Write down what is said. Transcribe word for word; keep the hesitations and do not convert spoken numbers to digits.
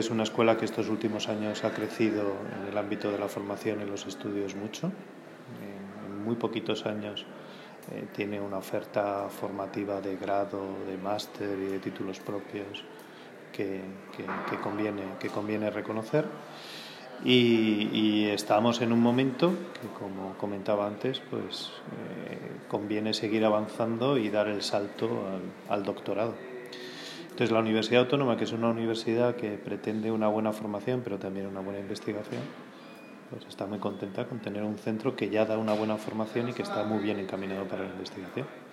es una escuela que estos últimos años ha crecido en el ámbito de la formación y los estudios mucho. En, en muy poquitos años eh, tiene una oferta formativa de grado, de máster y de títulos propios que, que, que, conviene, que conviene reconocer. Y, y estamos en un momento que, como comentaba antes, pues eh, conviene seguir avanzando y dar el salto al, al doctorado. Entonces, la Universidad Autónoma, que es una universidad que pretende una buena formación, pero también una buena investigación, pues está muy contenta con tener un centro que ya da una buena formación y que está muy bien encaminado para la investigación.